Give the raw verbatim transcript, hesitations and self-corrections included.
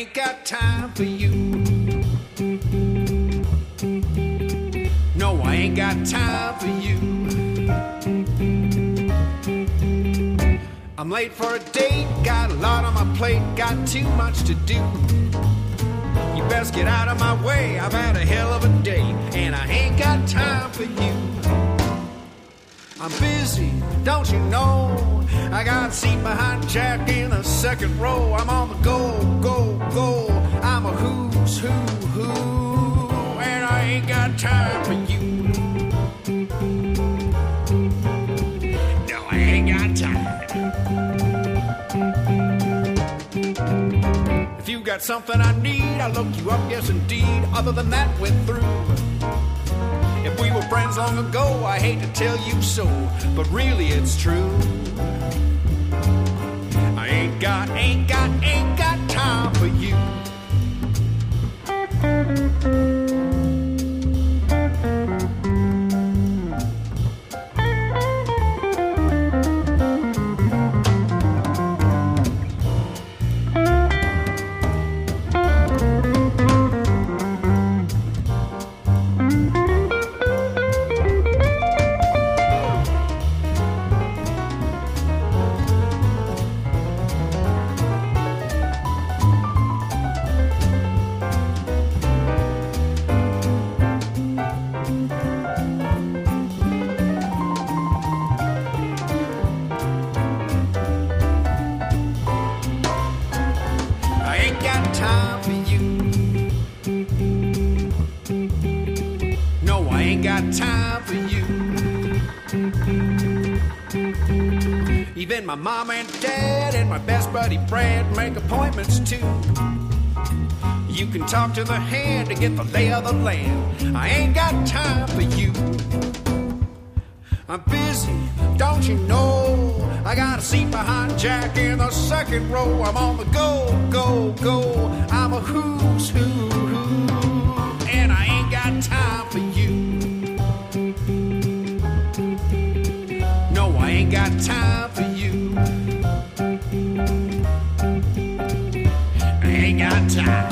ain't got time for you. No, I ain't got time for you. I'm late for a date, got a lot on my plate, got too much to do. You best get out of my way, I've had a hell of a day, and I ain't got time for you. I'm busy, don't you know? I got a seat behind Jack in the second row. I'm on the go, go, go. I'm a who's who, who, and I ain't got time for you. No, I ain't got time. If you got something I need, I'll look you up, yes indeed. Other than that, we're through. If we were friends long ago, I hate to tell you so, but really it's true. I ain't got, ain't got, ain't got time for you. Even my mom and dad and my best buddy Brad make appointments too. You can talk to the hand to get the lay of the land. I ain't got time for you. I'm busy, don't you know? I got a seat behind Jack in the second row. I'm on the go, go, go. I'm a who's who, who, and I ain't got time for you. No, I ain't got time for you. I ain't got time.